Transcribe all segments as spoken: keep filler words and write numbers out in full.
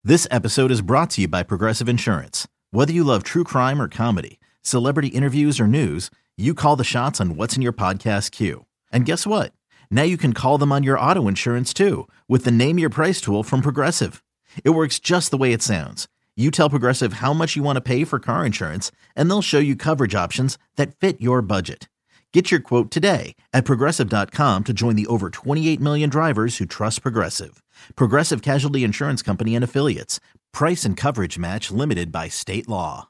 This episode is brought to you by Progressive Insurance. Whether you love true crime or comedy, celebrity interviews or news, you call the shots on what's in your podcast queue. And guess what? Now you can call them on your auto insurance too with the Name Your Price tool from Progressive. It works just the way it sounds. You tell Progressive how much you want to pay for car insurance, and they'll show you coverage options that fit your budget. Get your quote today at Progressive dot com to join the over twenty-eight million drivers who trust Progressive. Progressive Casualty Insurance Company and Affiliates. Price and coverage match limited by state law.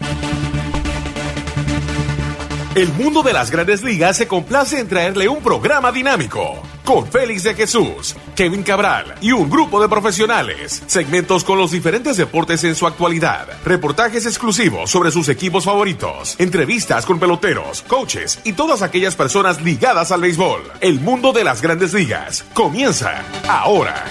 El mundo de las Grandes Ligas se complace en traerle un programa dinámico con Félix de Jesús, Kevin Cabral y un grupo de profesionales. Segmentos con los diferentes deportes en su actualidad, reportajes exclusivos sobre sus equipos favoritos, entrevistas con peloteros, coaches y todas aquellas personas ligadas al béisbol. El mundo de las Grandes Ligas comienza ahora.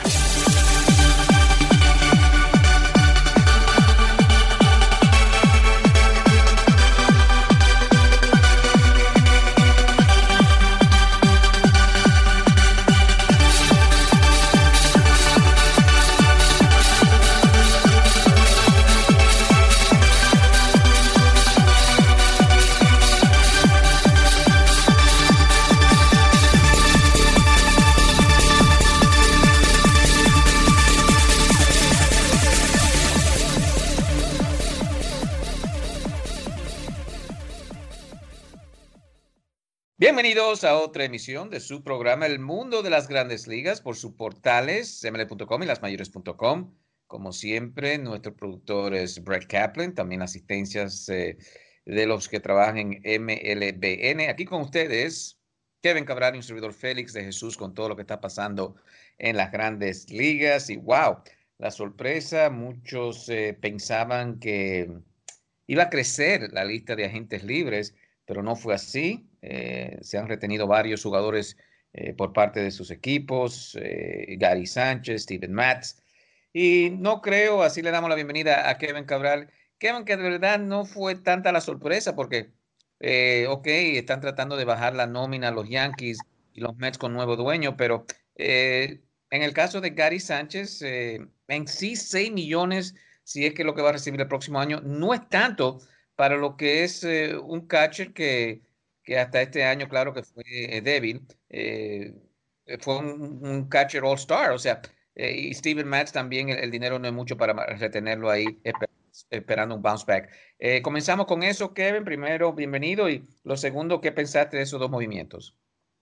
Bienvenidos a otra emisión de su programa El Mundo de las Grandes Ligas por sus portales M L B punto com y las mayores punto com. Como siempre, nuestro productor es Brett Kaplan, también asistencias eh, de los que trabajan en M L B N. Aquí con ustedes, Kevin Cabral y un servidor Félix de Jesús con todo lo que está pasando en las Grandes Ligas. Y wow, la sorpresa, muchos eh, pensaban que iba a crecer la lista de agentes libres, pero no fue así. Eh, se han retenido varios jugadores eh, por parte de sus equipos, eh, Gary Sánchez, Steven Matz, y no creo, así le damos la bienvenida a Kevin Cabral. Kevin, que de verdad no fue tanta la sorpresa porque, eh, ok, están tratando de bajar la nómina los Yankees y los Mets con nuevo dueño, pero eh, en el caso de Gary Sánchez, eh, en sí seis millones, si es que lo que va a recibir el próximo año, no es tanto para lo que es eh, un catcher que que hasta este año, claro que fue eh, débil, eh, fue un, un catcher all-star, o sea, eh, y Steven Matz también, el, el dinero no es mucho para retenerlo ahí, esper, esperando un bounce back. Eh, comenzamos con eso, Kevin. Primero, bienvenido, y lo segundo, ¿qué pensaste de esos dos movimientos?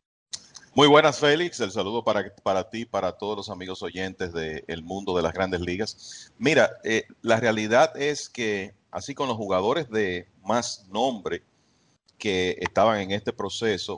Muy buenas, Félix. El saludo para, para ti, para todos los amigos oyentes del mundo de las Grandes Ligas. Mira, eh, la realidad es que, así con los jugadores de más nombre que estaban en este proceso,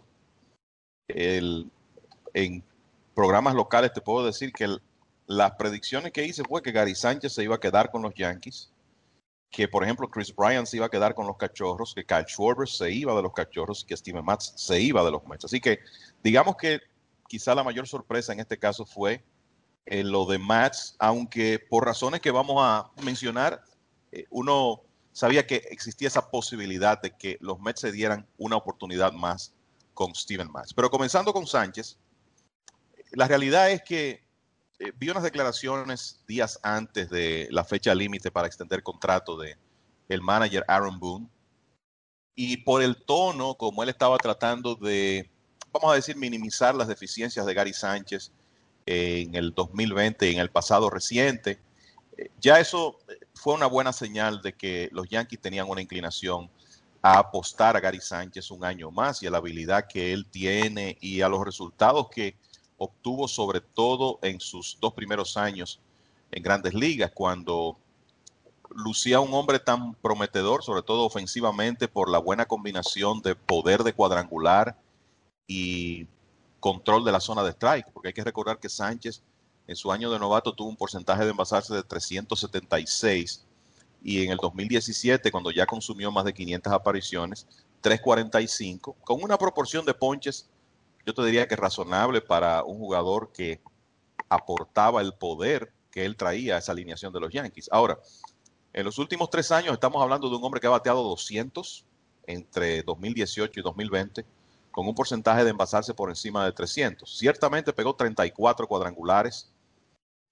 el, en programas locales te puedo decir que el, las predicciones que hice fue que Gary Sánchez se iba a quedar con los Yankees, que por ejemplo Chris Bryant se iba a quedar con los Cachorros, que Kyle Schwarber se iba de los Cachorros y que Steven Matz se iba de los Mets. Así que digamos que quizá la mayor sorpresa en este caso fue eh, lo de Matz, aunque por razones que vamos a mencionar, eh, uno sabía que existía esa posibilidad de que los Mets se dieran una oportunidad más con Steven Matz. Pero comenzando con Sánchez, la realidad es que eh, vi unas declaraciones días antes de la fecha límite para extender contrato de el manager Aaron Boone, y por el tono como él estaba tratando de, vamos a decir, minimizar las deficiencias de Gary Sánchez en el dos mil veinte y en el pasado reciente, ya eso fue una buena señal de que los Yankees tenían una inclinación a apostar a Gary Sánchez un año más y a la habilidad que él tiene y a los resultados que obtuvo, sobre todo en sus dos primeros años en Grandes Ligas, cuando lucía un hombre tan prometedor, sobre todo ofensivamente, por la buena combinación de poder de cuadrangular y control de la zona de strike, porque hay que recordar que Sánchez en su año de novato tuvo un porcentaje de envasarse de trescientos setenta y seis y en el dos mil diecisiete, cuando ya consumió más de quinientas apariciones, trescientos cuarenta y cinco, con una proporción de ponches, yo te diría que razonable para un jugador que aportaba el poder que él traía a esa alineación de los Yankees. Ahora, en los últimos tres años estamos hablando de un hombre que ha bateado doscientos entre dos mil dieciocho y dos mil veinte, con un porcentaje de envasarse por encima de trescientos. Ciertamente pegó treinta y cuatro cuadrangulares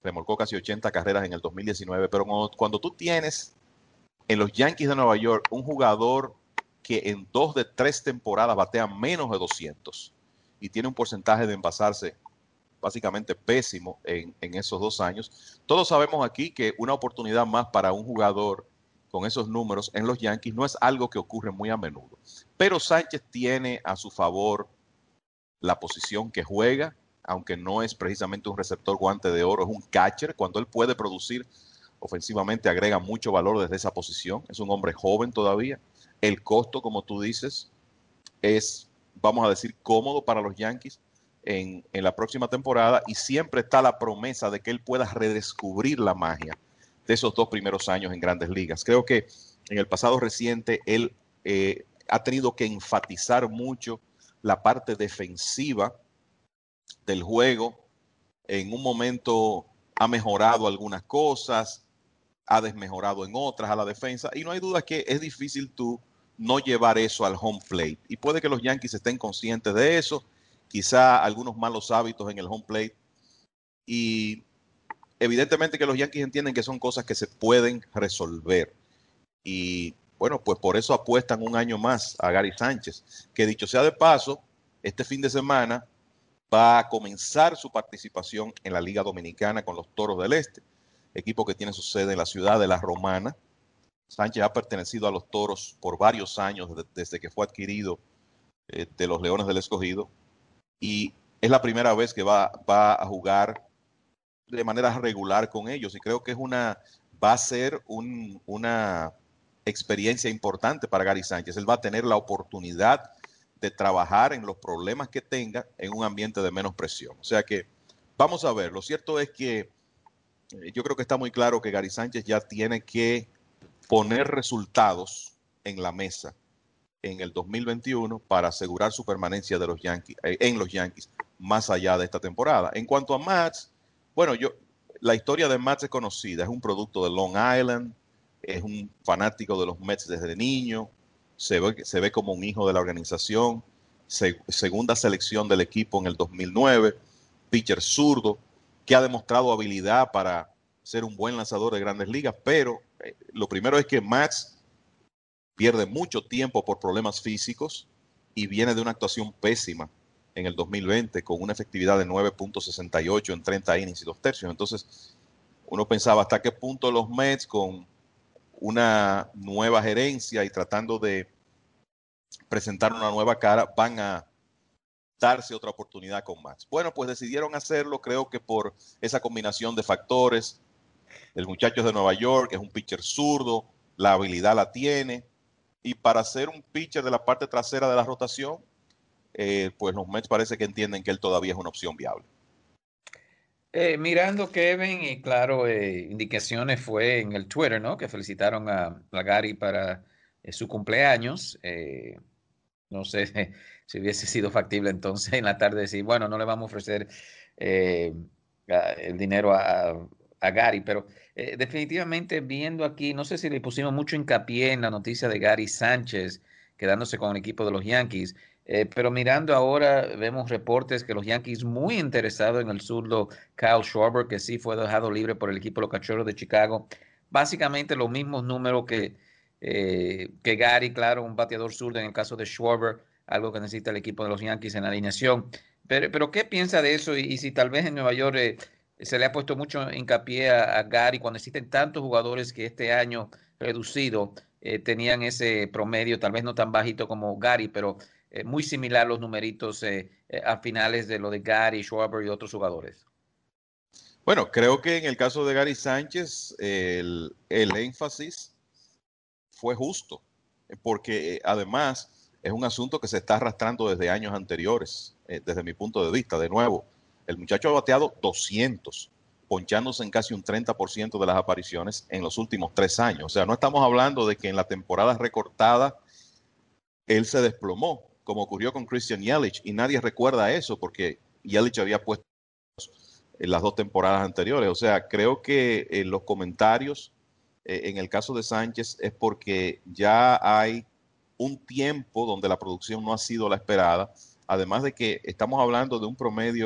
remolcó casi ochenta carreras en el dos mil diecinueve, pero cuando, cuando tú tienes en los Yankees de Nueva York un jugador que en dos de tres temporadas batea menos de doscientos y tiene un porcentaje de envasarse básicamente pésimo en, en esos dos años, todos sabemos aquí que una oportunidad más para un jugador con esos números en los Yankees no es algo que ocurre muy a menudo. Pero Sánchez tiene a su favor la posición que juega, aunque no es precisamente un receptor guante de oro, es un catcher. Cuando él puede producir ofensivamente, agrega mucho valor desde esa posición. Es un hombre joven todavía. El costo, como tú dices, es, vamos a decir, cómodo para los Yankees en, en la próxima temporada, y siempre está la promesa de que él pueda redescubrir la magia de esos dos primeros años en Grandes Ligas. Creo que en el pasado reciente él eh, ha tenido que enfatizar mucho la parte defensiva del juego. En un momento ha mejorado algunas cosas, ha desmejorado en otras a la defensa, y no hay duda que es difícil tú no llevar eso al home plate, y puede que los Yankees estén conscientes de eso, quizá algunos malos hábitos en el home plate, y evidentemente que los Yankees entienden que son cosas que se pueden resolver, y bueno, pues por eso apuestan un año más a Gary Sánchez, que dicho sea de paso, este fin de semana va a comenzar su participación en la Liga Dominicana con los Toros del Este, equipo que tiene su sede en la ciudad de La Romana. Sánchez ha pertenecido a los Toros por varios años, desde, desde que fue adquirido eh, de los Leones del Escogido, y es la primera vez que va, va a jugar de manera regular con ellos, y creo que es una, va a ser un, una experiencia importante para Gary Sánchez. Él va a tener la oportunidad de trabajar en los problemas que tenga en un ambiente de menos presión. O sea que vamos a ver. Lo cierto es que eh, yo creo que está muy claro que Gary Sánchez ya tiene que poner resultados en la mesa en el dos mil veintiuno para asegurar su permanencia de los Yankees, eh, en los Yankees más allá de esta temporada. En cuanto a Matz, bueno, yo la historia de Matz es conocida. Es un producto de Long Island, es un fanático de los Mets desde niño, se ve, se ve como un hijo de la organización, se, segunda selección del equipo en el dos mil nueve, pitcher zurdo, que ha demostrado habilidad para ser un buen lanzador de Grandes Ligas, pero eh, lo primero es que Matz pierde mucho tiempo por problemas físicos y viene de una actuación pésima en el dos mil veinte con una efectividad de nueve punto sesenta y ocho en treinta innings y dos tercios. Entonces, uno pensaba hasta qué punto los Mets, con una nueva gerencia y tratando de presentar una nueva cara, van a darse otra oportunidad con Matz. Bueno, pues decidieron hacerlo, creo que por esa combinación de factores. El muchacho de Nueva York es un pitcher zurdo, la habilidad la tiene, y para ser un pitcher de la parte trasera de la rotación, eh, pues los Mets parece que entienden que él todavía es una opción viable. Eh, mirando Kevin, y claro, eh, indicaciones fue en el Twitter, ¿no? Que felicitaron a, a Gary para eh, su cumpleaños. Eh, no sé si hubiese sido factible entonces en la tarde decir, bueno, no le vamos a ofrecer eh, a, el dinero a, a Gary, pero eh, definitivamente viendo aquí, no sé si le pusimos mucho hincapié en la noticia de Gary Sánchez quedándose con el equipo de los Yankees. Eh, pero mirando ahora, vemos reportes que los Yankees muy interesados en el zurdo Kyle Schwarber, que sí fue dejado libre por el equipo de los Cachorros de Chicago. Básicamente los mismos números que, eh, que Gary, claro, un bateador zurdo en el caso de Schwarber, algo que necesita el equipo de los Yankees en la alineación. Pero, pero ¿qué piensa de eso? Y, y si tal vez en Nueva York eh, se le ha puesto mucho hincapié a, a Gary cuando existen tantos jugadores que este año reducido eh, tenían ese promedio, tal vez no tan bajito como Gary, pero Eh, muy similar los numeritos eh, eh, a finales de lo de Gary, Schwarber y otros jugadores. Bueno, creo que en el caso de Gary Sánchez, el, el énfasis fue justo, porque eh, además es un asunto que se está arrastrando desde años anteriores, eh, desde mi punto de vista. De nuevo, el muchacho ha bateado doscientos, ponchándose en casi un treinta por ciento de las apariciones en los últimos tres años. O sea, no estamos hablando de que en la temporada recortada él se desplomó, como ocurrió con Christian Yelich, y nadie recuerda eso porque Yelich había puesto en las dos temporadas anteriores. O sea, creo que en los comentarios eh, en el caso de Sánchez es porque ya hay un tiempo donde la producción no ha sido la esperada, además de que estamos hablando de un promedio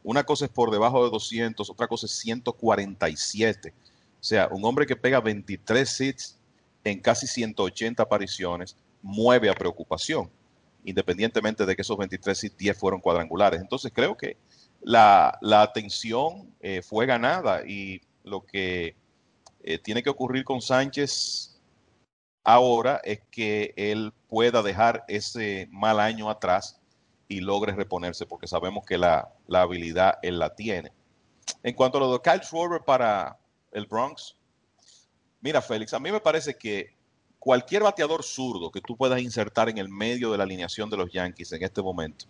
una cosa es por debajo de doscientos, otra cosa es ciento cuarenta y siete. O sea, un hombre que pega veintitrés hits en casi ciento ochenta apariciones mueve a preocupación, independientemente de que esos veintitrés hits, diez fueron cuadrangulares. Entonces creo que la, la atención eh, fue ganada y lo que eh, tiene que ocurrir con Sánchez ahora es que él pueda dejar ese mal año atrás y logre reponerse, porque sabemos que la, la habilidad él la tiene. En cuanto a lo de Kyle Schwarber para el Bronx, mira, Félix, a mí me parece que cualquier bateador zurdo que tú puedas insertar en el medio de la alineación de los Yankees en este momento,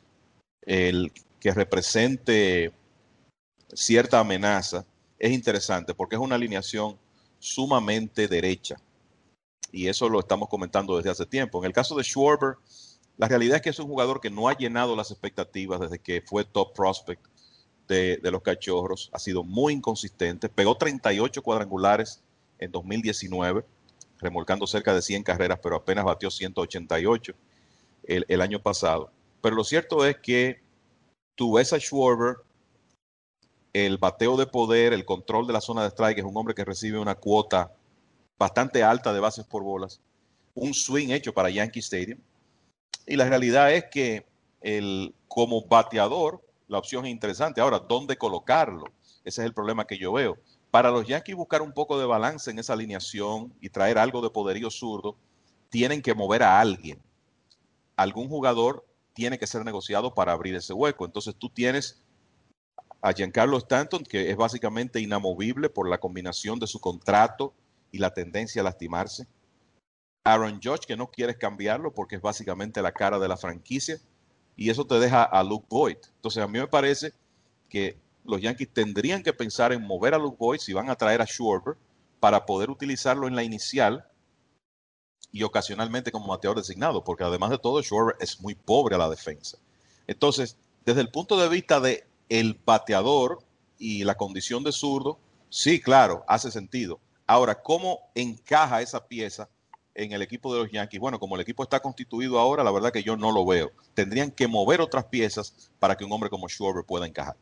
el que represente cierta amenaza, es interesante porque es una alineación sumamente derecha. Y eso lo estamos comentando desde hace tiempo. En el caso de Schwarber, la realidad es que es un jugador que no ha llenado las expectativas desde que fue top prospect de, de los Cachorros. Ha sido muy inconsistente. Pegó treinta y ocho cuadrangulares en dos mil diecinueve, remolcando cerca de cien carreras, pero apenas batió ciento ochenta y ocho el, el año pasado. Pero lo cierto es que tú ves a Schwarber, el bateo de poder, el control de la zona de strike, es un hombre que recibe una cuota bastante alta de bases por bolas, un swing hecho para Yankee Stadium, y la realidad es que el, como bateador la opción es interesante. Ahora, ¿dónde colocarlo? Ese es el problema que yo veo. Para los Yankees buscar un poco de balance en esa alineación y traer algo de poderío zurdo, tienen que mover a alguien. Algún jugador tiene que ser negociado para abrir ese hueco. Entonces tú tienes a Giancarlo Stanton, que es básicamente inamovible por la combinación de su contrato y la tendencia a lastimarse. Aaron Judge, que no quieres cambiarlo porque es básicamente la cara de la franquicia. Y eso te deja a Luke Voit. Entonces a mí me parece que los Yankees tendrían que pensar en mover a Luke Voit si van a traer a Schwarber para poder utilizarlo en la inicial y ocasionalmente como bateador designado, porque además de todo Schwarber es muy pobre a la defensa. Entonces, desde el punto de vista de el bateador y la condición de zurdo, sí, claro, hace sentido. Ahora, ¿cómo encaja esa pieza en el equipo de los Yankees? Bueno, como el equipo está constituido ahora, la verdad que yo no lo veo. Tendrían que mover otras piezas para que un hombre como Schwarber pueda encajar.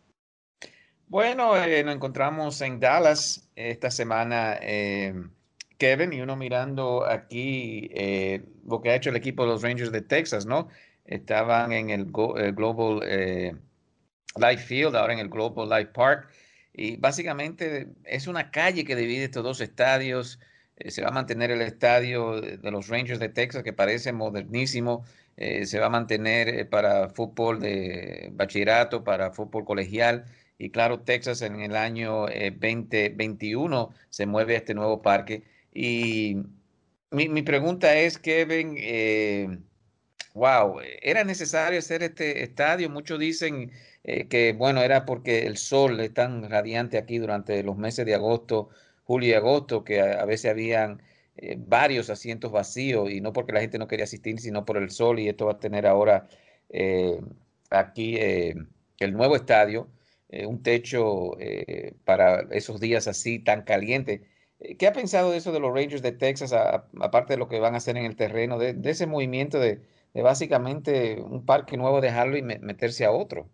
Bueno, eh, nos encontramos en Dallas esta semana, eh, Kevin, y uno mirando aquí eh, lo que ha hecho el equipo de los Rangers de Texas, ¿no? Estaban en el, Go- el Global eh, Life Field, ahora en el Global Life Park, y básicamente es una calle que divide estos dos estadios. Eh, se va a mantener el estadio de de los Rangers de Texas, que parece modernísimo. Eh, se va a mantener eh, para fútbol de bachillerato, para fútbol colegial. Y claro, Texas en el año eh, veinte veintiuno se mueve a este nuevo parque. Y mi, mi pregunta es, Kevin, eh, wow, ¿era necesario hacer este estadio? Muchos dicen eh, que, bueno, era porque el sol es tan radiante aquí durante los meses de agosto, julio y agosto, que a, a veces habían eh, varios asientos vacíos y no porque la gente no quería asistir, sino por el sol. Y esto va a tener ahora eh, aquí eh, el nuevo estadio, eh, un techo eh, para esos días así tan calientes. Eh, ¿Qué ha pensado de eso de los Rangers de Texas, a- aparte de lo que van a hacer en el terreno, de, de ese movimiento de de básicamente un parque nuevo dejarlo y me- meterse a otro?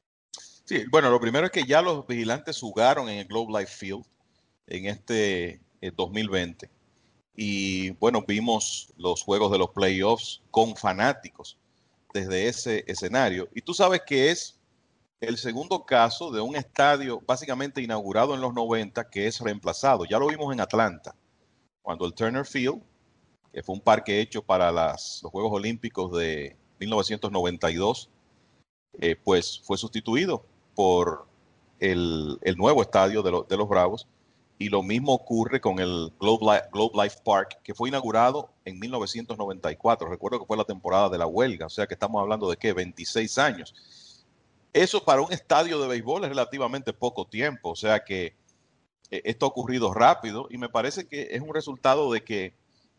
Sí, bueno, lo primero es que ya los vigilantes jugaron en el Globe Life Field en este eh, dos mil veinte. Y bueno, vimos los juegos de los playoffs con fanáticos desde ese escenario. Y tú sabes que es el segundo caso de un estadio básicamente inaugurado en los noventa que es reemplazado. Ya lo vimos en Atlanta, cuando el Turner Field, que fue un parque hecho para las, los Juegos Olímpicos de mil novecientos noventa y dos, eh, pues fue sustituido por el, el nuevo estadio de, lo, de los Bravos. Y lo mismo ocurre con el Globe Life, Globe Life Park, que fue inaugurado en mil novecientos noventa y cuatro. Recuerdo que fue la temporada de la huelga, o sea que estamos hablando de ¿qué? veintiséis años. Eso para un estadio de béisbol es relativamente poco tiempo, o sea que eh, esto ha ocurrido rápido y me parece que es un resultado de que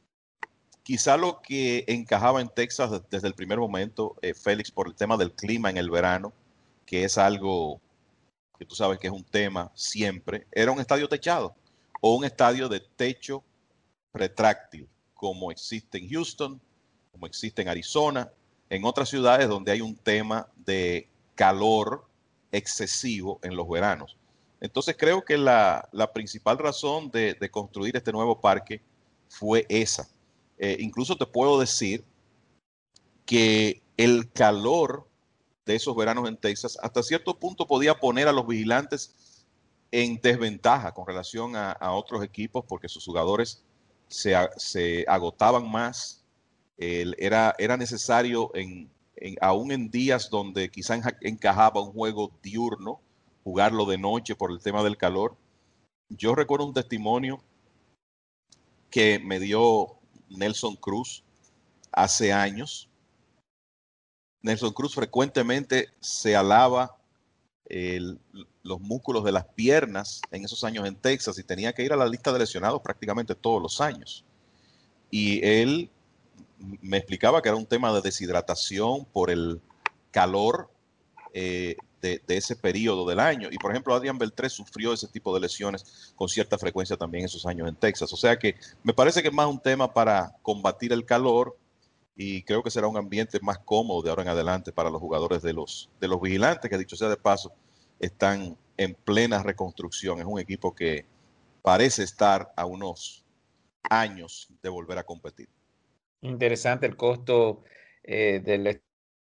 quizá lo que encajaba en Texas desde el primer momento, eh, Félix, por el tema del clima en el verano, que es algo que tú sabes que es un tema siempre, era un estadio techado o un estadio de techo retráctil, como existe en Houston, como existe en Arizona, en otras ciudades donde hay un tema de calor excesivo en los veranos. Entonces creo que la, la principal razón de, de construir este nuevo parque fue esa. Eh, incluso te puedo decir que el calor de esos veranos en Texas hasta cierto punto podía poner a los vigilantes en desventaja con relación a, a otros equipos porque sus jugadores se, se agotaban más. El, era, era necesario, en, en, aún en días donde quizás encajaba un juego diurno, jugarlo de noche por el tema del calor. Yo recuerdo un testimonio que me dio Nelson Cruz hace años. Nelson Cruz frecuentemente se alaba el, los músculos de las piernas en esos años en Texas y tenía que ir a la lista de lesionados prácticamente todos los años. Y él me explicaba que era un tema de deshidratación por el calor eh, de, de ese periodo del año. Y por ejemplo, Adrián Beltré sufrió ese tipo de lesiones con cierta frecuencia también en esos años en Texas. O sea que me parece que es más un tema para combatir el calor y creo que será un ambiente más cómodo de ahora en adelante para los jugadores de los, de los vigilantes, que dicho sea de paso, están en plena reconstrucción. Es un equipo que parece estar a unos años de volver a competir. Interesante el costo eh, del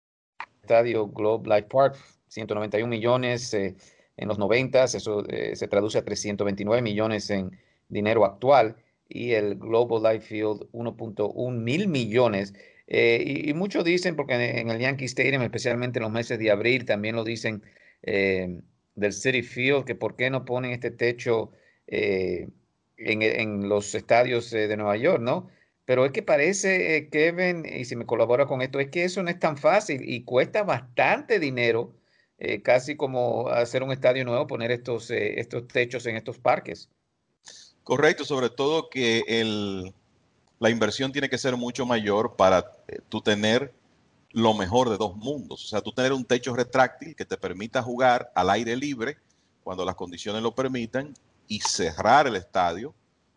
estadio Globe Life Park, ciento noventa y un millones eh, en los noventas, eso eh, se traduce a trescientos veintinueve millones en dinero actual, y el Global Life Field uno punto uno mil millones. Eh, y, y muchos dicen, porque en el Yankee Stadium, especialmente en los meses de abril, también lo dicen eh, del Citi Field, que por qué no ponen este techo eh, en, en los estadios eh, de Nueva York, ¿no? Pero es que parece, eh, Kevin, y si me colabora con esto, es que eso no es tan fácil y cuesta bastante dinero, eh, casi como hacer un estadio nuevo, poner estos, eh, estos techos en estos parques. Correcto, sobre todo que el, la inversión tiene que ser mucho mayor para eh, tú tener lo mejor de dos mundos. O sea, tú tener un techo retráctil que te permita jugar al aire libre cuando las condiciones lo permitan y cerrar el estadio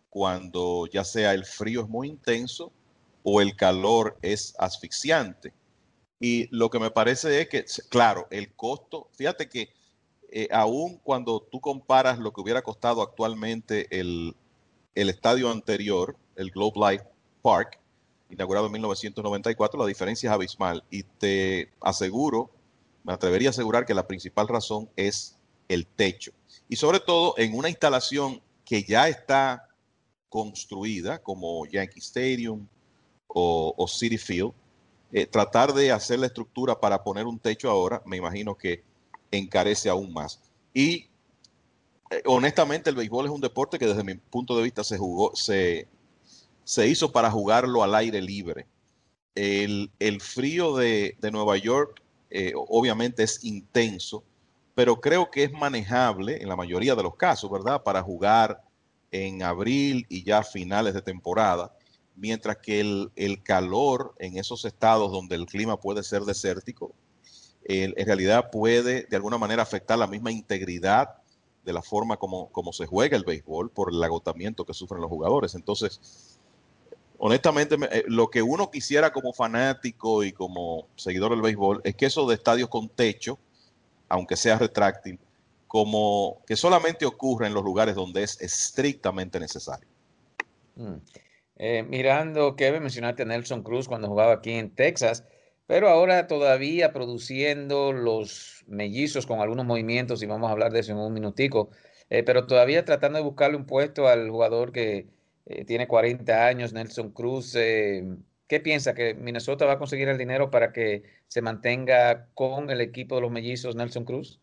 cuando ya sea el frío es muy intenso o el calor es asfixiante. Y lo que me parece es que, claro, el costo, fíjate que eh, aún cuando tú comparas lo que hubiera costado actualmente el, el estadio anterior, el Globe Life Park, inaugurado en mil novecientos noventa y cuatro, la diferencia es abismal. Y te aseguro, me atrevería a asegurar que la principal razón es el techo. Y sobre todo en una instalación que ya está construida, como Yankee Stadium o, o Citi Field, eh, tratar de hacer la estructura para poner un techo ahora, me imagino que encarece aún más. Y eh, honestamente el béisbol es un deporte que desde mi punto de vista se jugó, se, se hizo para jugarlo al aire libre. El, el frío de, de Nueva York eh, obviamente es intenso, pero creo que es manejable en la mayoría de los casos, ¿verdad? Para jugar en abril y ya finales de temporada, mientras que el, el calor en esos estados donde el clima puede ser desértico, el, en realidad puede de alguna manera afectar la misma integridad de la forma como, como se juega el béisbol por el agotamiento que sufren los jugadores. Entonces, honestamente, lo que uno quisiera como fanático y como seguidor del béisbol es que esos de estadios con techo, aunque sea retráctil, como que solamente ocurre en los lugares donde es estrictamente necesario. Mm. Eh, mirando, Kevin, mencionaste a Nelson Cruz cuando jugaba aquí en Texas, pero ahora todavía produciendo los mellizos con algunos movimientos, y vamos a hablar de eso en un minutico, eh, pero todavía tratando de buscarle un puesto al jugador que eh, tiene cuarenta años, Nelson Cruz. Eh, ¿qué piensa? ¿Que Minnesota va a conseguir el dinero para que se mantenga con el equipo de los mellizos, Nelson Cruz?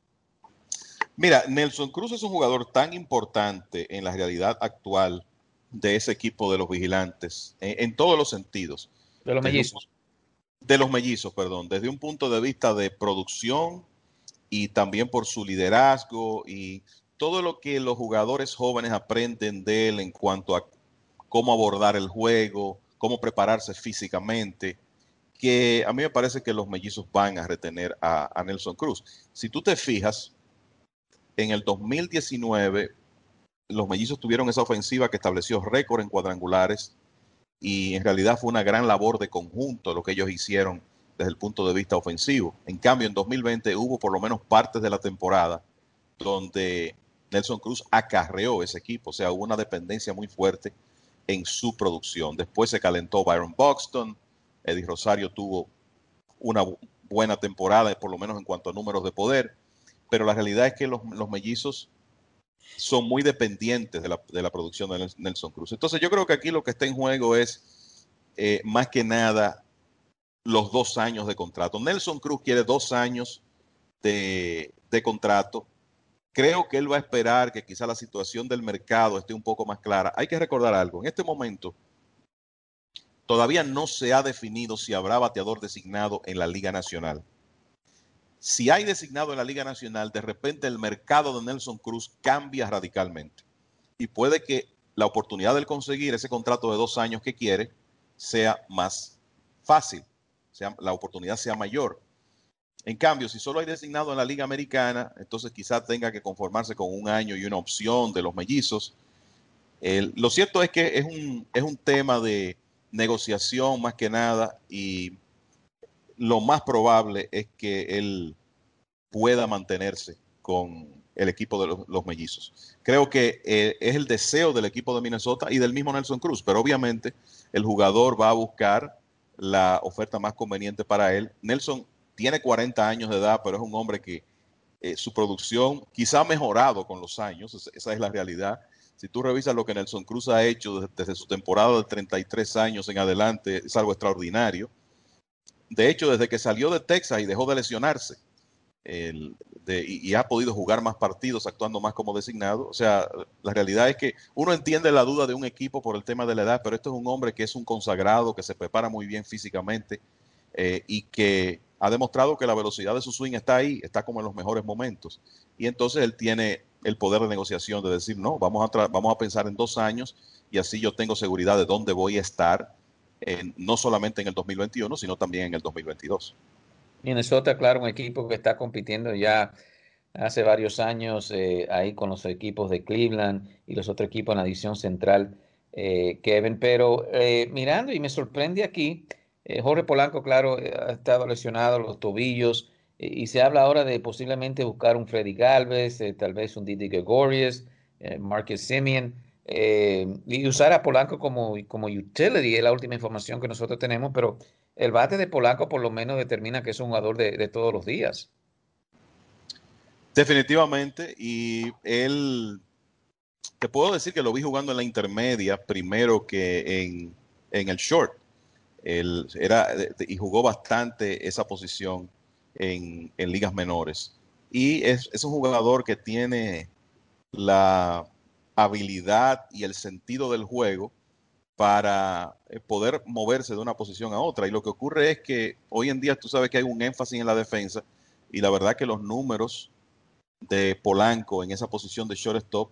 Mira, Nelson Cruz es un jugador tan importante en la realidad actual de ese equipo de los vigilantes, en, en todos los sentidos. De los mellizos. Un, de los mellizos, perdón, desde un punto de vista de producción y también por su liderazgo y todo lo que los jugadores jóvenes aprenden de él en cuanto a cómo abordar el juego, cómo prepararse físicamente, que a mí me parece que los mellizos van a retener a, a Nelson Cruz. Si tú te fijas, en el dos mil diecinueve, los mellizos tuvieron esa ofensiva que estableció récord en cuadrangulares y en realidad fue una gran labor de conjunto lo que ellos hicieron desde el punto de vista ofensivo. En cambio, en dos mil veinte hubo por lo menos partes de la temporada donde Nelson Cruz acarreó ese equipo, o sea, hubo una dependencia muy fuerte en su producción. Después se calentó Byron Buxton, Eddie Rosario tuvo una bu- buena temporada, por lo menos en cuanto a números de poder, pero la realidad es que los, los mellizos son muy dependientes de la, de la producción de Nelson Cruz. Entonces yo creo que aquí lo que está en juego es eh, más que nada los dos años de contrato. Nelson Cruz quiere dos años de, de contrato. Creo que él va a esperar que quizá la situación del mercado esté un poco más clara. Hay que recordar algo. En este momento todavía no se ha definido si habrá bateador designado en la Liga Nacional. Si hay designado en la Liga Nacional, de repente el mercado de Nelson Cruz cambia radicalmente. Y puede que la oportunidad de él conseguir ese contrato de dos años que quiere sea más fácil, sea, la oportunidad sea mayor. En cambio, si solo hay designado en la Liga Americana, entonces quizás tenga que conformarse con un año y una opción de los mellizos. El, lo cierto es que es un, es un tema de negociación más que nada, y lo más probable es que él pueda mantenerse con el equipo de los, los mellizos. Creo que eh, es el deseo del equipo de Minnesota y del mismo Nelson Cruz, pero obviamente el jugador va a buscar la oferta más conveniente para él. Nelson tiene cuarenta años de edad, pero es un hombre que eh, su producción quizá ha mejorado con los años, esa, esa es la realidad. Si tú revisas lo que Nelson Cruz ha hecho desde, desde su temporada de treinta y tres años en adelante, es algo extraordinario. De hecho, desde que salió de Texas y dejó de lesionarse, el, de, y, y ha podido jugar más partidos actuando más como designado. O sea, la realidad es que uno entiende la duda de un equipo por el tema de la edad, pero esto es un hombre que es un consagrado, que se prepara muy bien físicamente eh, y que ha demostrado que la velocidad de su swing está ahí, está como en los mejores momentos. Y entonces él tiene el poder de negociación de decir, no, vamos a, tra- vamos a pensar en dos años y así yo tengo seguridad de dónde voy a estar, en, no solamente en el dos mil veintiuno, sino también en el dos mil veintidós. Minnesota, claro, un equipo que está compitiendo ya hace varios años eh, ahí con los equipos de Cleveland y los otros equipos en la división central, eh, Kevin, pero eh, mirando y me sorprende aquí, eh, Jorge Polanco, claro, eh, ha estado lesionado los tobillos eh, y se habla ahora de posiblemente buscar un Freddy Galvez, eh, tal vez un Didi Gregorius, eh, Marcus Semien, eh, y usar a Polanco como, como utility, es la última información que nosotros tenemos, pero el bate de Polanco por lo menos determina que es un jugador de, de todos los días. Definitivamente, y él, te puedo decir que lo vi jugando en la intermedia primero que en, en el short. Él era, y jugó bastante esa posición en, en ligas menores. Y es, es un jugador que tiene la habilidad y el sentido del juego para poder moverse de una posición a otra. Y lo que ocurre es que hoy en día tú sabes que hay un énfasis en la defensa, y la verdad que los números de Polanco en esa posición de shortstop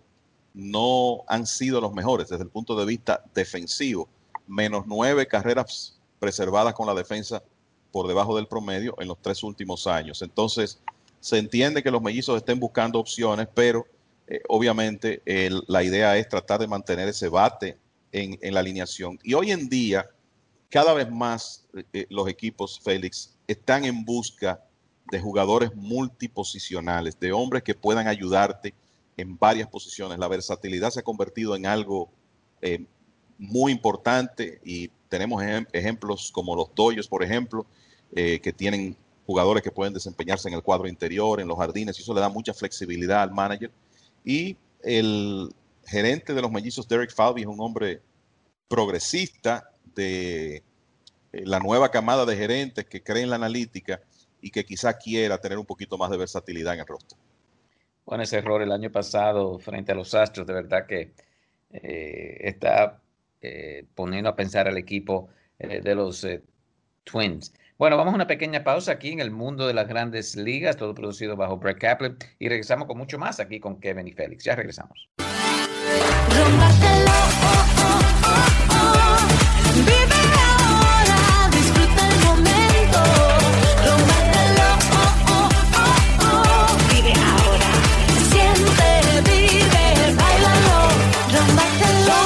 no han sido los mejores desde el punto de vista defensivo. Menos nueve carreras preservadas con la defensa por debajo del promedio en los tres últimos años. Entonces, se entiende que los mellizos estén buscando opciones, pero eh, obviamente el, la idea es tratar de mantener ese bate en, en la alineación. Y hoy en día, cada vez más eh, los equipos, Félix, están en busca de jugadores multiposicionales, de hombres que puedan ayudarte en varias posiciones. La versatilidad se ha convertido en algo eh, muy importante, y tenemos ejem- ejemplos como los Dodgers, por ejemplo, eh, que tienen jugadores que pueden desempeñarse en el cuadro interior, en los jardines, y eso le da mucha flexibilidad al manager. Y el gerente de los mellizos, Derek Falvey, es un hombre progresista de eh, la nueva camada de gerentes que creen en la analítica y que quizá quiera tener un poquito más de versatilidad en el roster. Bueno, ese error el año pasado frente a los Astros, de verdad que eh, está eh, poniendo a pensar al equipo eh, de los eh, Twins. Bueno, vamos a una pequeña pausa aquí en el mundo de las grandes ligas, todo producido bajo Brett Kaplan, y regresamos con mucho más aquí con Kevin y Félix. Ya regresamos. Rómbatelo, oh, oh, oh, oh. Vive ahora, disfruta el momento. Rómbatelo, oh, oh, oh, oh. Vive ahora, siente, vive, bailalo. Rómbatelo,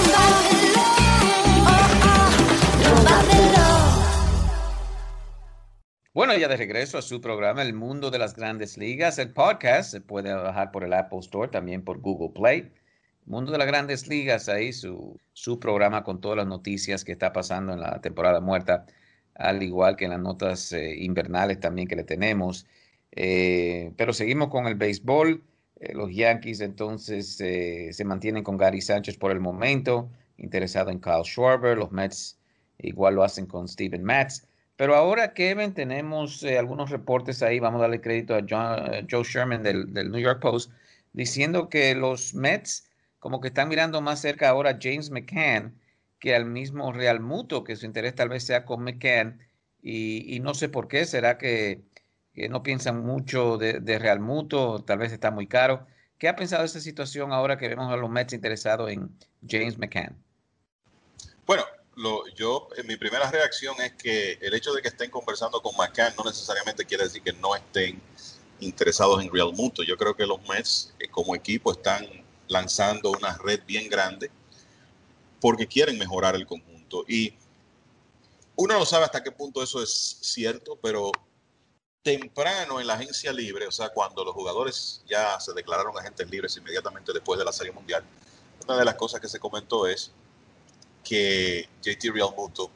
oh, oh, rómbatelo. Bueno, ya de regreso a su programa El Mundo de las Grandes Ligas. El podcast se puede bajar por el Apple Store, también por Google Play. Mundo de las Grandes Ligas, ahí su, su programa con todas las noticias que está pasando en la temporada muerta, al igual que en las notas eh, invernales también que le tenemos. Eh, pero seguimos con el béisbol. Eh, los Yankees entonces eh, se mantienen con Gary Sánchez por el momento, interesado en Kyle Schwarber. Los Mets igual lo hacen con Steven Matz. Pero ahora, Kevin, tenemos eh, algunos reportes ahí. Vamos a darle crédito a John, uh, Joe Sherman del, del New York Post, diciendo que los Mets como que están mirando más cerca ahora a James McCann que al mismo Real Muto, que su interés tal vez sea con McCann. Y, y no sé por qué, será que, que no piensan mucho de, de Real Muto, tal vez está muy caro. ¿Qué ha pensado de esta situación ahora que vemos a los Mets interesados en James McCann? Bueno, Lo, yo, en mi primera reacción es que el hecho de que estén conversando con McCann no necesariamente quiere decir que no estén interesados en Real Muto. Yo creo que los Mets, eh, como equipo, están lanzando una red bien grande porque quieren mejorar el conjunto. Y uno no sabe hasta qué punto eso es cierto, pero temprano en la agencia libre, o sea, cuando los jugadores ya se declararon agentes libres inmediatamente después de la Serie Mundial, una de las cosas que se comentó es que J T Real Muto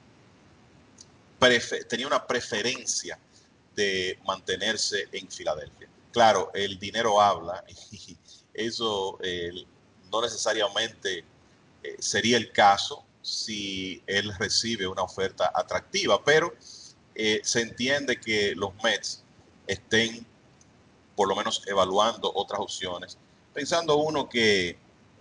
tenía una preferencia de mantenerse en Filadelfia. Claro, el dinero habla y eso eh, no necesariamente eh, sería el caso si él recibe una oferta atractiva, pero eh, se entiende que los Mets estén por lo menos evaluando otras opciones, pensando uno que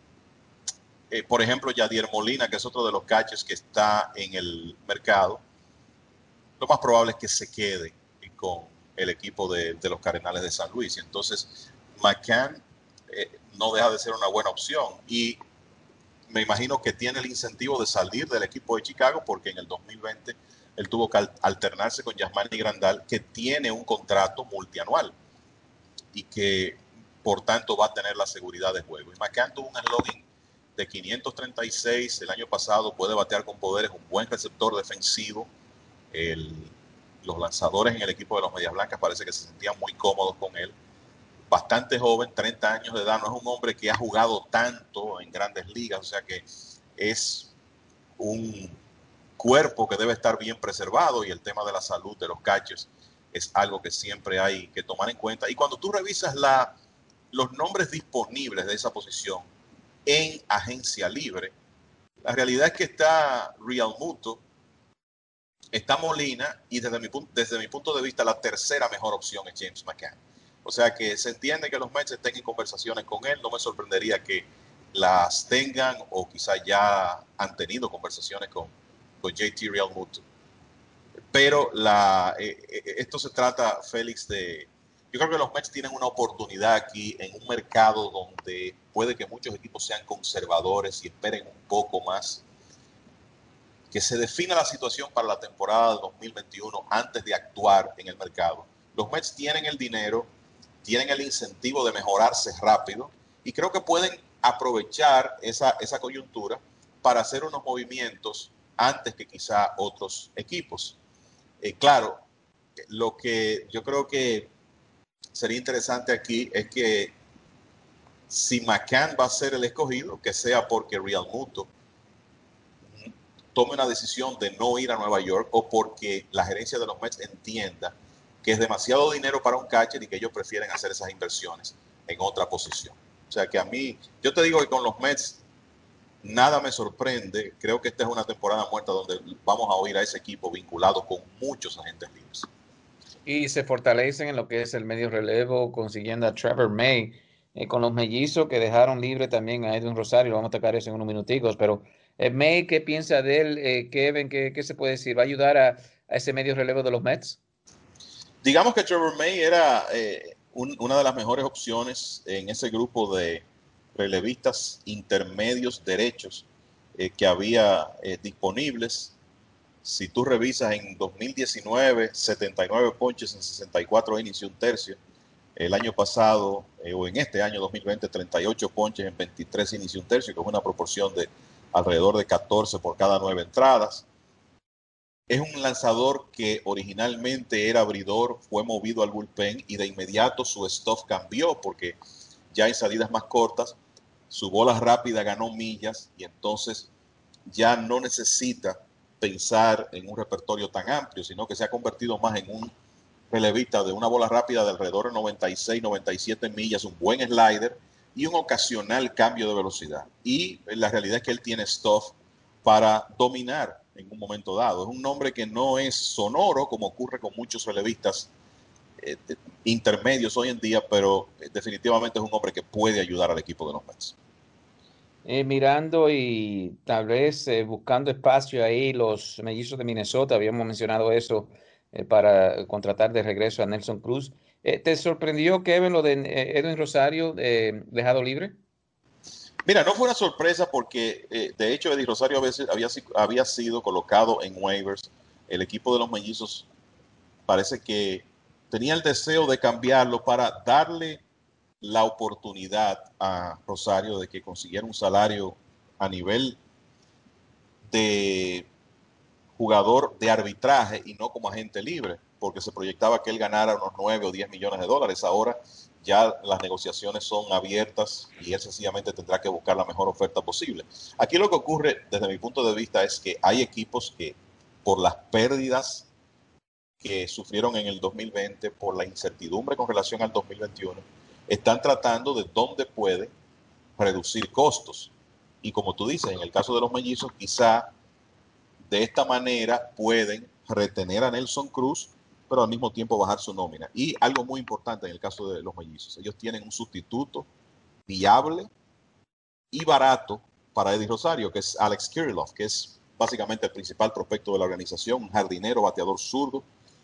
Eh, por ejemplo, Yadier Molina, que es otro de los catchers que está en el mercado, lo más probable es que se quede con el equipo de, de los Cardenales de San Luis. Entonces, McCann eh, no deja de ser una buena opción y me imagino que tiene el incentivo de salir del equipo de Chicago porque en el dos mil veinte él tuvo que alternarse con Yasmani Grandal, que tiene un contrato multianual y que, por tanto, va a tener la seguridad de juego. Y McCann tuvo un slugging de quinientos treinta y seis el año pasado, puede batear con poderes, un buen receptor defensivo. El, los lanzadores en el equipo de los Medias Blancas parece que se sentían muy cómodos con él. Bastante joven, treinta años de edad, no es un hombre que ha jugado tanto en grandes ligas, o sea que es un cuerpo que debe estar bien preservado y el tema de la salud de los catchers es algo que siempre hay que tomar en cuenta. Y cuando tú revisas la, los nombres disponibles de esa posición en agencia libre, la realidad es que está Real Muto, está Molina y desde mi, desde mi punto de vista la tercera mejor opción es James McCann. O sea que se entiende que los Mets estén en conversaciones con él, no me sorprendería que las tengan o quizás ya han tenido conversaciones con, con J T Real Muto. Pero la, eh, esto se trata, Félix, de... Yo creo que los Mets tienen una oportunidad aquí en un mercado donde puede que muchos equipos sean conservadores y esperen un poco más. Que se defina la situación para la temporada de dos mil veintiuno antes de actuar en el mercado. Los Mets tienen el dinero, tienen el incentivo de mejorarse rápido y creo que pueden aprovechar esa, esa coyuntura para hacer unos movimientos antes que quizá otros equipos. Eh, claro, lo que yo creo que sería interesante aquí es que si McCann va a ser el escogido, que sea porque Real Muto tome una decisión de no ir a Nueva York o porque la gerencia de los Mets entienda que es demasiado dinero para un catcher y que ellos prefieren hacer esas inversiones en otra posición. O sea que a mí, yo te digo que con los Mets nada me sorprende. Creo que esta es una temporada muerta donde vamos a oír a ese equipo vinculado con muchos agentes libres. Y se fortalecen en lo que es el medio relevo, consiguiendo a Trevor May, eh, con los mellizos que dejaron libre también a Edwin Rosario. Vamos a tocar eso en unos minuticos, pero eh, May, ¿qué piensa de él? Eh, Kevin, ¿qué, ¿qué se puede decir? ¿Va a ayudar a, a ese medio relevo de los Mets? Digamos que Trevor May era eh, un, una de las mejores opciones en ese grupo de relevistas intermedios derechos eh, que había eh, disponibles. Si tú revisas en dos mil diecinueve, setenta y nueve ponches en sesenta y cuatro innings y un tercio. El año pasado, eh, o en este año dos mil veinte, treinta y ocho ponches en veintitrés innings y un tercio, con una proporción de alrededor de catorce por cada nueve entradas. Es un lanzador que originalmente era abridor, fue movido al bullpen y de inmediato su stuff cambió porque ya en salidas más cortas su bola rápida ganó millas y entonces ya no necesita pensar en un repertorio tan amplio, sino que se ha convertido más en un relevista de una bola rápida de alrededor de noventa y seis, noventa y siete millas, un buen slider y un ocasional cambio de velocidad. Y la realidad es que él tiene stuff para dominar en un momento dado. Es un nombre que no es sonoro, como ocurre con muchos relevistas eh, intermedios hoy en día, pero eh, definitivamente es un hombre que puede ayudar al equipo de los Mets. Eh, mirando y tal vez eh, buscando espacio ahí, los Mellizos de Minnesota, habíamos mencionado eso eh, para contratar de regreso a Nelson Cruz. Eh, ¿te sorprendió, Kevin, lo de eh, Edwin Rosario eh, dejado libre? Mira, no fue una sorpresa porque eh, de hecho Eddie Rosario había, había, había sido colocado en waivers. El equipo de los Mellizos parece que tenía el deseo de cambiarlo para darle la oportunidad a Rosario de que consiguiera un salario a nivel de jugador de arbitraje y no como agente libre, porque se proyectaba que él ganara unos nueve o diez millones de dólares. Ahora ya las negociaciones son abiertas y él sencillamente tendrá que buscar la mejor oferta posible. Aquí lo que ocurre desde mi punto de vista es que hay equipos que por las pérdidas que sufrieron en el dos mil veinte, por la incertidumbre con relación al dos mil veintiuno, están tratando de dónde puede reducir costos. Y como tú dices, en el caso de los Mellizos, quizá de esta manera pueden retener a Nelson Cruz, pero al mismo tiempo bajar su nómina. Y algo muy importante en el caso de los Mellizos, ellos tienen un sustituto viable y barato para Eddie Rosario, que es Alex Kirilloff, que es básicamente el principal prospecto de la organización, un jardinero, bateador zurdo,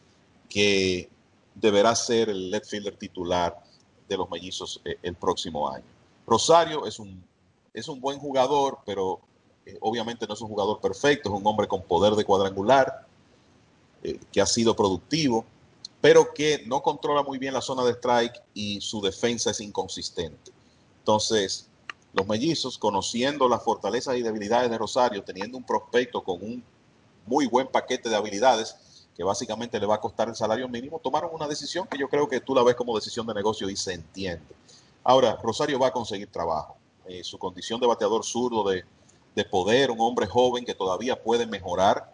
que deberá ser el left fielder titular de los Mellizos eh, el próximo año. Rosario es un, es un buen jugador, pero eh, obviamente no es un jugador perfecto, es un hombre con poder de cuadrangular, eh, que ha sido productivo, pero que no controla muy bien la zona de strike y su defensa es inconsistente. Entonces, los Mellizos, conociendo las fortalezas y debilidades de Rosario, teniendo un prospecto con un muy buen paquete de habilidades, que básicamente le va a costar el salario mínimo, tomaron una decisión que yo creo que tú la ves como decisión de negocio y se entiende. Ahora, Rosario va a conseguir trabajo. Eh, su condición de bateador zurdo, de, de poder, un hombre joven que todavía puede mejorar,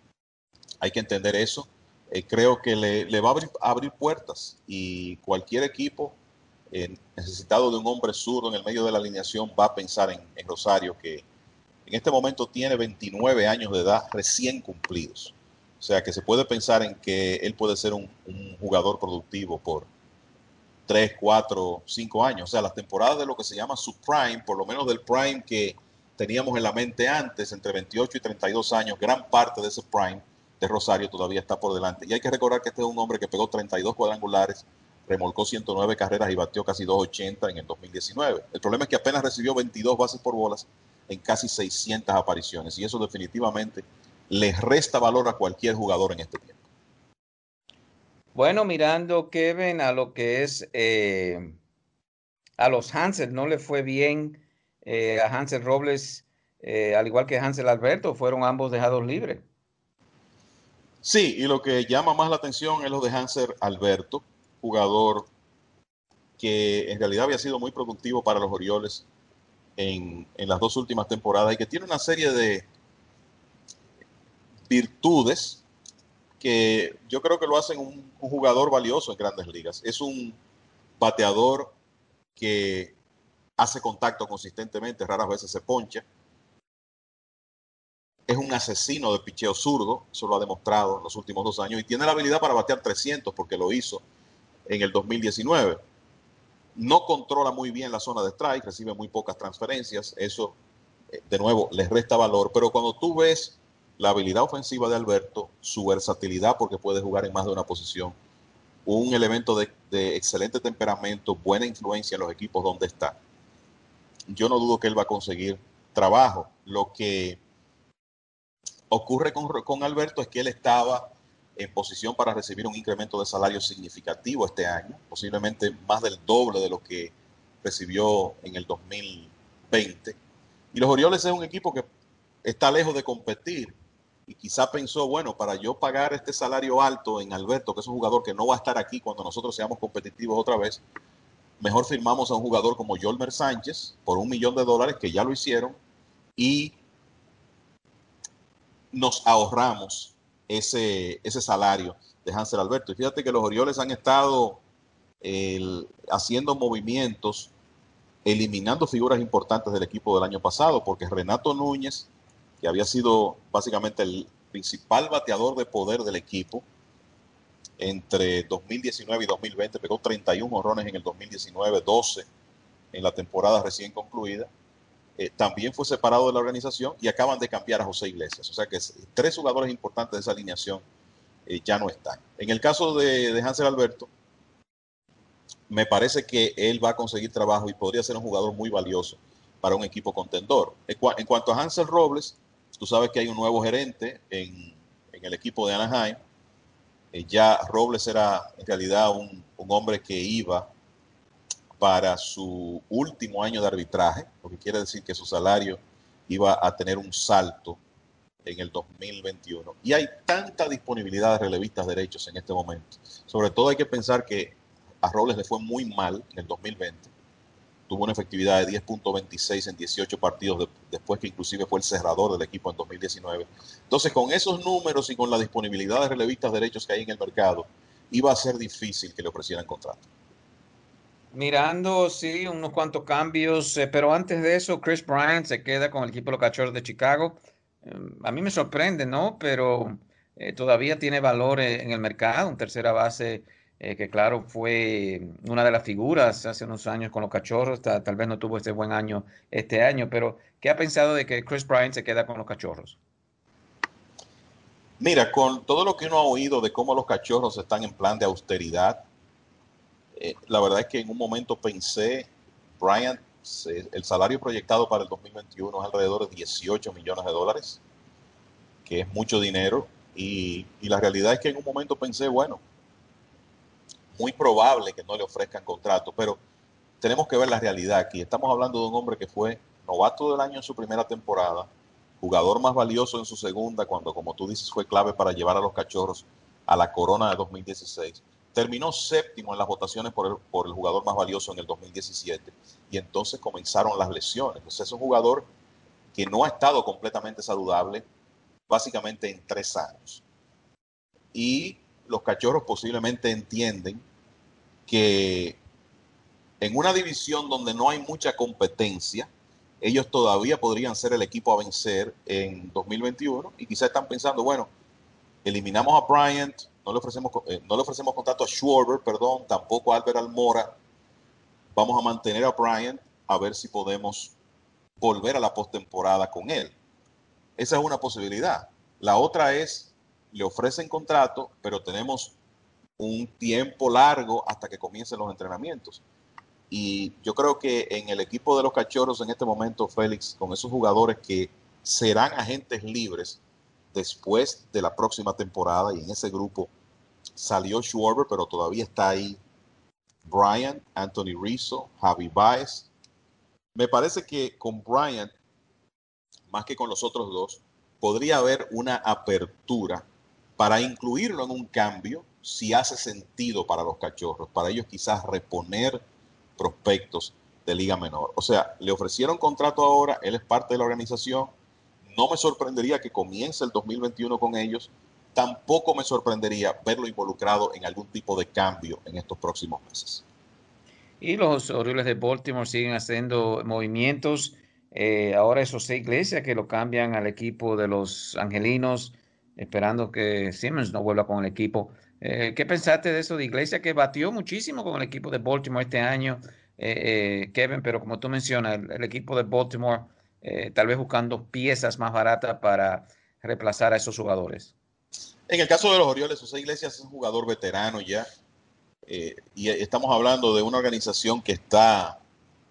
hay que entender eso. Eh, creo que le, le va a abrir, a abrir puertas y cualquier equipo eh, necesitado de un hombre zurdo en el medio de la alineación va a pensar en, en Rosario, que en este momento tiene veintinueve años de edad recién cumplidos. O sea que se puede pensar en que él puede ser un, un jugador productivo por tres, cuatro, cinco años. O sea, las temporadas de lo que se llama su prime, por lo menos del prime que teníamos en la mente antes, entre veintiocho y treinta y dos años, gran parte de ese prime de Rosario todavía está por delante. Y hay que recordar que este es un hombre que pegó treinta y dos cuadrangulares, remolcó ciento nueve carreras y batió casi doscientos ochenta en el dos mil diecinueve. El problema es que apenas recibió veintidós bases por bolas en casi seiscientas apariciones. Y eso definitivamente les resta valor a cualquier jugador en este tiempo. Bueno, mirando, Kevin, a lo que es eh, a los Hansel, no le fue bien eh, a Hansel Robles, eh, al igual que Hansel Alberto, fueron ambos dejados libres. Sí, y lo que llama más la atención es lo de Hanser Alberto, jugador que en realidad había sido muy productivo para los Orioles en, en las dos últimas temporadas y que tiene una serie de virtudes que yo creo que lo hacen un, un jugador valioso en Grandes Ligas. Es un bateador que hace contacto consistentemente, raras veces se poncha. Es un asesino de picheo zurdo, eso lo ha demostrado en los últimos dos años, y tiene la habilidad para batear trescientos porque lo hizo en el dos mil diecinueve. No controla muy bien la zona de strike, recibe muy pocas transferencias, eso de nuevo les resta valor, pero cuando tú ves la habilidad ofensiva de Alberto, su versatilidad porque puede jugar en más de una posición, un elemento de, de excelente temperamento, buena influencia en los equipos donde está, yo no dudo que él va a conseguir trabajo. Lo que ocurre con, con Alberto es que él estaba en posición para recibir un incremento de salario significativo este año, posiblemente más del doble de lo que recibió en el dos mil veinte. Y los Orioles es un equipo que está lejos de competir y quizá pensó, bueno, para yo pagar este salario alto en Alberto, que es un jugador que no va a estar aquí cuando nosotros seamos competitivos otra vez, mejor firmamos a un jugador como Yolmer Sánchez por un millón de dólares, que ya lo hicieron, y nos ahorramos ese, ese salario de Hansel Alberto. Y fíjate que los Orioles han estado el, haciendo movimientos, eliminando figuras importantes del equipo del año pasado, porque Renato Núñez, que había sido básicamente el principal bateador de poder del equipo entre dos mil diecinueve y dos mil veinte, pegó treinta y uno jonrones en el dos mil diecinueve, doce en la temporada recién concluida, eh, también fue separado de la organización y acaban de cambiar a José Iglesias. O sea que tres jugadores importantes de esa alineación eh, ya no están. En el caso de, de Hansel Alberto, me parece que él va a conseguir trabajo y podría ser un jugador muy valioso para un equipo contendor. En, cu en cuanto a Hansel Robles, tú sabes que hay un nuevo gerente en, en el equipo de Anaheim. Eh, ya Robles era en realidad un, un hombre que iba para su último año de arbitraje, lo que quiere decir que su salario iba a tener un salto en el dos mil veintiuno. Y hay tanta disponibilidad de relevistas derechos en este momento. Sobre todo hay que pensar que a Robles le fue muy mal en el dos mil veinte. Tuvo una efectividad de diez punto veintiséis en dieciocho partidos, de, después que inclusive fue el cerrador del equipo en dos mil diecinueve. Entonces, con esos números y con la disponibilidad de relevistas derechos que hay en el mercado, iba a ser difícil que le ofrecieran contrato. Mirando, sí, unos cuantos cambios, eh, pero antes de eso, Chris Bryant se queda con el equipo de los Cachorros de Chicago. Eh, a mí me sorprende, ¿no? Pero eh, todavía tiene valor eh, en el mercado, un tercera base eh, que, claro, fue una de las figuras hace unos años con los Cachorros. Ta- tal vez no tuvo ese buen año este año, pero ¿qué ha pensado de que Chris Bryant se queda con los Cachorros? Mira, con todo lo que uno ha oído de cómo los Cachorros están en plan de austeridad, eh, la verdad es que en un momento pensé, Bryant, se, el salario proyectado para el dos mil veintiuno es alrededor de dieciocho millones de dólares, que es mucho dinero, y, y la realidad es que en un momento pensé, bueno, muy probable que no le ofrezcan contrato, pero tenemos que ver la realidad aquí. Estamos hablando de un hombre que fue novato del año en su primera temporada, jugador más valioso en su segunda, cuando, como tú dices, fue clave para llevar a los Cachorros a la corona de dos mil dieciséis. Terminó séptimo en las votaciones por el, por el jugador más valioso en el dos mil diecisiete, y entonces comenzaron las lesiones. Entonces es un jugador que no ha estado completamente saludable básicamente en tres años. Y los Cachorros posiblemente entienden que en una división donde no hay mucha competencia, ellos todavía podrían ser el equipo a vencer en dos mil veintiuno, y quizás están pensando, bueno, eliminamos a Bryant, no le ofrecemos, eh, no le ofrecemos contrato a Schwarber, perdón, tampoco a Albert Almora, vamos a mantener a Bryant a ver si podemos volver a la postemporada con él. Esa es una posibilidad. La otra es, le ofrecen contrato, pero tenemos un tiempo largo hasta que comiencen los entrenamientos. Y yo creo que en el equipo de los Cachorros en este momento, Félix, con esos jugadores que serán agentes libres después de la próxima temporada, y en ese grupo salió Schwarber, pero todavía está ahí Bryant, Anthony Rizzo, Javi Baez. Me parece que con Bryant, más que con los otros dos, podría haber una apertura para incluirlo en un cambio si hace sentido para los Cachorros, para ellos quizás reponer prospectos de liga menor. O sea, le ofrecieron contrato ahora, él es parte de la organización, no me sorprendería que comience el dos mil veintiuno con ellos, tampoco me sorprendería verlo involucrado en algún tipo de cambio en estos próximos meses. Y los Orioles de Baltimore siguen haciendo movimientos. Eh, ahora es José Iglesias que lo cambian al equipo de los Angelinos, esperando que Simmons no vuelva con el equipo. Eh, ¿qué pensaste de eso de Iglesias, que batió muchísimo con el equipo de Baltimore este año, eh, eh, Kevin? Pero como tú mencionas, el, el equipo de Baltimore eh, tal vez buscando piezas más baratas para reemplazar a esos jugadores. En el caso de los Orioles, José Iglesias es un jugador veterano ya, eh, y estamos hablando de una organización que está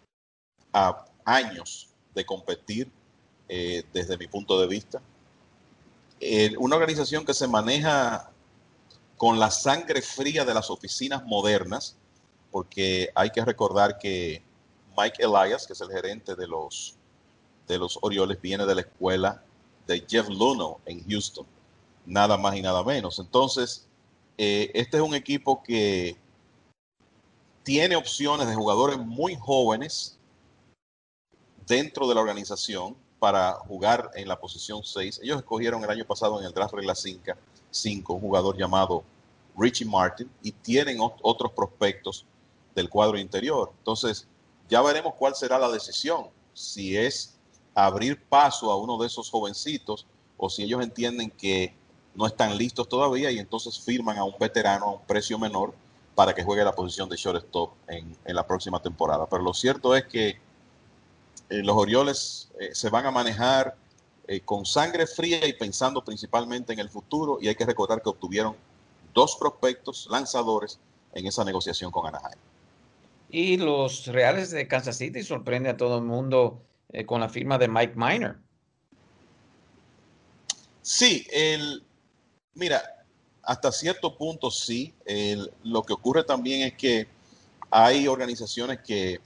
a años de competir, eh, desde mi punto de vista. Eh, una organización que se maneja con la sangre fría de las oficinas modernas, porque hay que recordar que Mike Elias, que es el gerente de los, de los Orioles, viene de la escuela de Jeff Luhnow en Houston, nada más y nada menos. Entonces, eh, este es un equipo que tiene opciones de jugadores muy jóvenes dentro de la organización para jugar en la posición seis. Ellos escogieron el año pasado en el draft regla cinco un jugador llamado Richie Martin y tienen ot- otros prospectos del cuadro interior. Entonces, ya veremos cuál será la decisión, si es abrir paso a uno de esos jovencitos o si ellos entienden que no están listos todavía y entonces firman a un veterano a un precio menor para que juegue la posición de shortstop en, en la próxima temporada. Pero lo cierto es que eh, los Orioles eh, se van a manejar eh, con sangre fría y pensando principalmente en el futuro, y hay que recordar que obtuvieron dos prospectos lanzadores en esa negociación con Anaheim. Y los Reales de Kansas City sorprende a todo el mundo eh, con la firma de Mike Minor. Sí, el, mira, hasta cierto punto sí. El, lo que ocurre también es que hay organizaciones que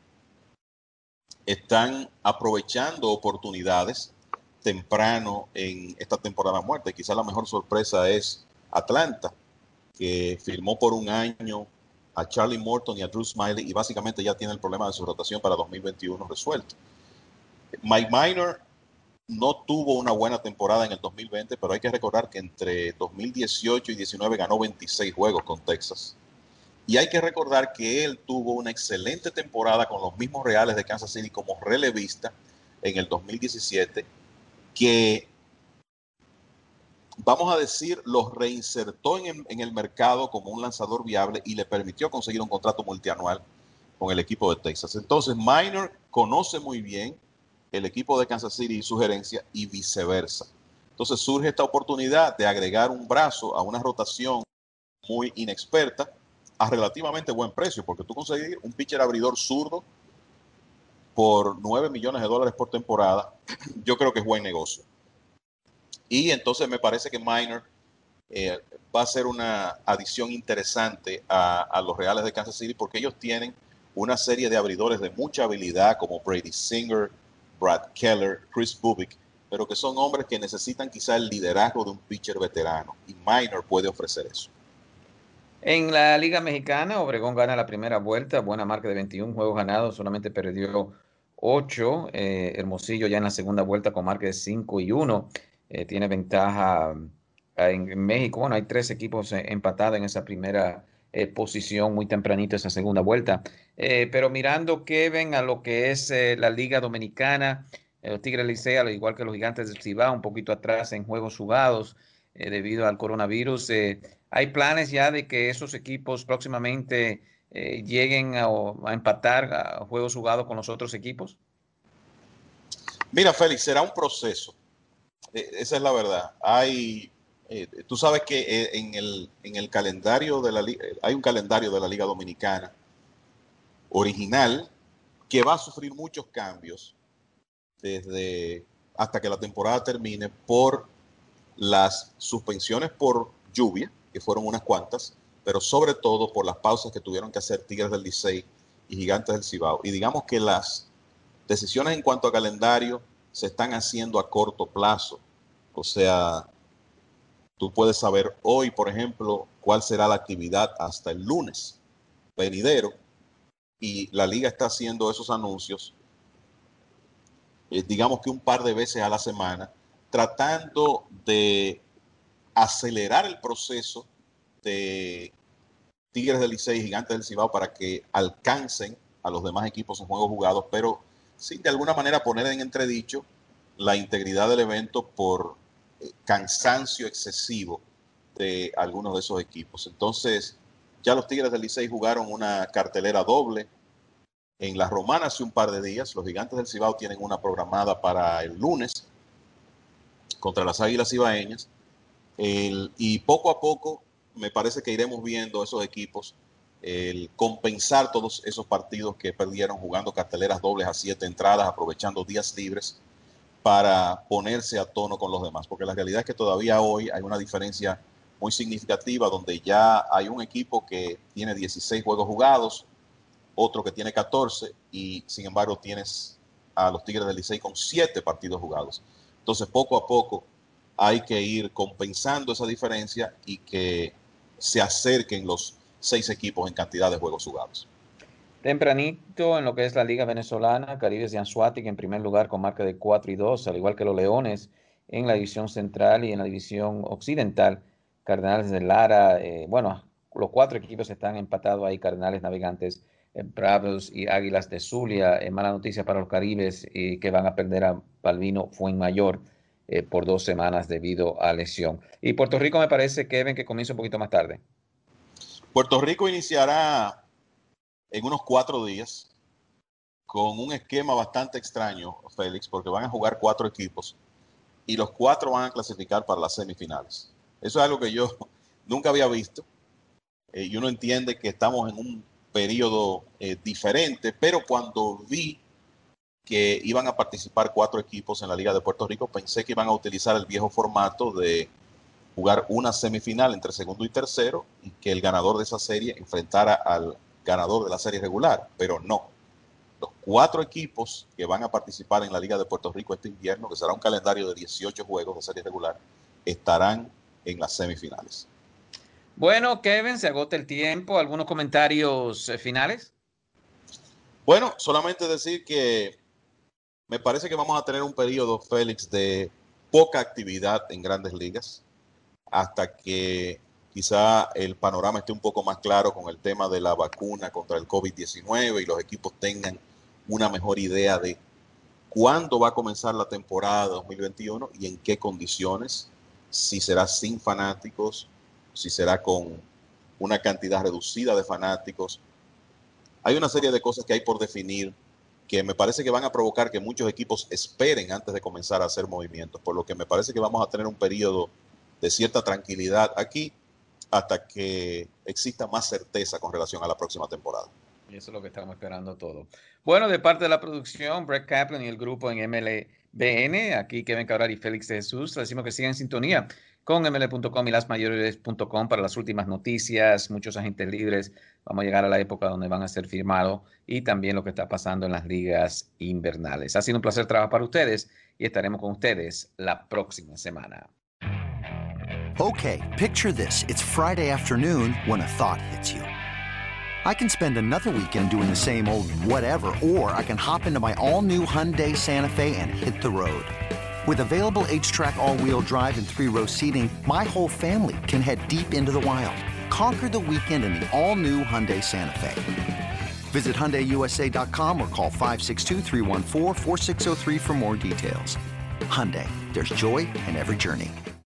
están aprovechando oportunidades temprano en esta temporada muerta. Quizá la mejor sorpresa es Atlanta, que firmó por un año a Charlie Morton y a Drew Smyly y básicamente ya tiene el problema de su rotación para dos mil veintiuno resuelto. Mike Minor no tuvo una buena temporada en el dos mil veinte, pero hay que recordar que entre dos mil dieciocho y diecinueve ganó veintiséis juegos con Texas. Y hay que recordar que él tuvo una excelente temporada con los mismos Reales de Kansas City como relevista en el dos mil diecisiete, que, vamos a decir, los reinsertó en, en el mercado como un lanzador viable y le permitió conseguir un contrato multianual con el equipo de Texas. Entonces, Minor conoce muy bien el equipo de Kansas City y su gerencia y viceversa. Entonces surge esta oportunidad de agregar un brazo a una rotación muy inexperta a relativamente buen precio, porque tú conseguir un pitcher abridor zurdo por nueve millones de dólares por temporada, yo creo que es buen negocio. Y entonces me parece que Minor eh, va a ser una adición interesante a, a los Reales de Kansas City, porque ellos tienen una serie de abridores de mucha habilidad como Brady Singer, Brad Keller, Chris Bubik, pero que son hombres que necesitan quizá el liderazgo de un pitcher veterano, y Minor puede ofrecer eso. En la Liga Mexicana, Obregón gana la primera vuelta, buena marca de veintiún juegos ganados, solamente perdió ocho. Eh, Hermosillo ya en la segunda vuelta con marca de cinco y uno. Eh, tiene ventaja eh, en, en México. Bueno, hay tres equipos eh, empatados en esa primera eh, posición muy tempranito esa segunda vuelta. Eh, pero mirando, Kevin, a lo que es eh, la Liga Dominicana, eh, los Tigres Licey, al igual que los Gigantes del Cibao, un poquito atrás en juegos jugados eh, debido al coronavirus. Eh, ¿Hay planes ya de que esos equipos próximamente eh, lleguen a, a empatar a juegos jugados con los otros equipos? Mira, Félix, será un proceso. Eh, esa es la verdad. Hay, eh, tú sabes que eh, en, el, en el calendario de la liga, hay un calendario de la Liga Dominicana original que va a sufrir muchos cambios desde hasta que la temporada termine por las suspensiones por lluvia, que fueron unas cuantas, pero sobre todo por las pausas que tuvieron que hacer Tigres del Licey y Gigantes del Cibao. Y digamos que las decisiones en cuanto a calendario se están haciendo a corto plazo. O sea, tú puedes saber hoy, por ejemplo, cuál será la actividad hasta el lunes venidero, y la liga está haciendo esos anuncios, eh, digamos que un par de veces a la semana, tratando de acelerar el proceso de Tigres del Licey y Gigantes del Cibao para que alcancen a los demás equipos en juegos jugados, pero sin de alguna manera poner en entredicho la integridad del evento por eh, cansancio excesivo de algunos de esos equipos. Entonces, ya los Tigres del Licey jugaron una cartelera doble en La Romana hace un par de días. Los Gigantes del Cibao tienen una programada para el lunes contra las Águilas Cibaeñas. El, y poco a poco me parece que iremos viendo esos equipos el compensar todos esos partidos que perdieron jugando carteleras dobles a siete entradas, aprovechando días libres para ponerse a tono con los demás, porque la realidad es que todavía hoy hay una diferencia muy significativa donde ya hay un equipo que tiene dieciséis juegos jugados, otro que tiene catorce, y sin embargo tienes a los Tigres del Licey con siete partidos jugados. Entonces poco a poco hay que ir compensando esa diferencia y que se acerquen los seis equipos en cantidad de juegos jugados. Tempranito en lo que es la Liga Venezolana, Caribes de Anzoátegui en primer lugar con marca de cuatro y dos, al igual que los Leones en la división central y en la división occidental. Cardenales de Lara, eh, bueno, los cuatro equipos están empatados ahí, Cardenales, Navegantes, eh, Bravos y Águilas de Zulia. Eh, mala noticia para los Caribes eh, que van a perder a Balbino Fuenmayor eh, por dos semanas debido a lesión. Y Puerto Rico me parece, Kevin, que comienza un poquito más tarde. Puerto Rico iniciará en unos cuatro días con un esquema bastante extraño, Félix, porque van a jugar cuatro equipos y los cuatro van a clasificar para las semifinales. Eso es algo que yo nunca había visto eh, y uno entiende que estamos en un periodo eh, diferente, pero cuando vi que iban a participar cuatro equipos en la Liga de Puerto Rico, pensé que iban a utilizar el viejo formato de jugar una semifinal entre segundo y tercero y que el ganador de esa serie enfrentara al ganador de la serie regular, pero no. Los cuatro equipos que van a participar en la Liga de Puerto Rico este invierno, que será un calendario de dieciocho juegos de serie regular, estarán en las semifinales. Bueno, Kevin, se agota el tiempo. ¿Algunos comentarios eh, finales? Bueno, solamente decir que me parece que vamos a tener un periodo, Félix, de poca actividad en grandes ligas hasta que quizá el panorama esté un poco más claro con el tema de la vacuna contra el COVID diecinueve y los equipos tengan una mejor idea de cuándo va a comenzar la temporada dos mil veintiuno y en qué condiciones, si será sin fanáticos, si será con una cantidad reducida de fanáticos. Hay una serie de cosas que hay por definir que me parece que van a provocar que muchos equipos esperen antes de comenzar a hacer movimientos, por lo que me parece que vamos a tener un periodo de cierta tranquilidad aquí hasta que exista más certeza con relación a la próxima temporada. Y eso es lo que estamos esperando todo. Bueno, de parte de la producción, Brett Kaplan y el grupo en M L B N, aquí Kevin Cabral y Félix de Jesús, le decimos que sigan en sintonía con M L B punto com y las mayores punto com para las últimas noticias, muchos agentes libres. Vamos a llegar a la época donde van a ser firmados y también lo que está pasando en las ligas invernales. Ha sido un placer trabajar para ustedes y estaremos con ustedes la próxima semana. Okay, picture this. It's Friday afternoon when a thought hits you. I can spend another weekend doing the same old whatever, or I can hop into my all-new Hyundai Santa Fe and hit the road. With available H-Track all-wheel drive and three-row seating, my whole family can head deep into the wild. Conquer the weekend in the all-new Hyundai Santa Fe. Visit Hyundai U S A dot com or call five six two, three one four, four six zero three for more details. Hyundai, there's joy in every journey.